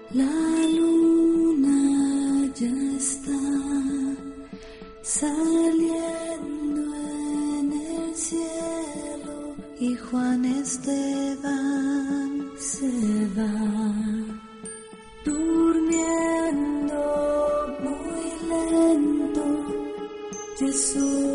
La luna ya está saliendo en el cielo y Juan Esteban se va durmiendo muy lento. Jesús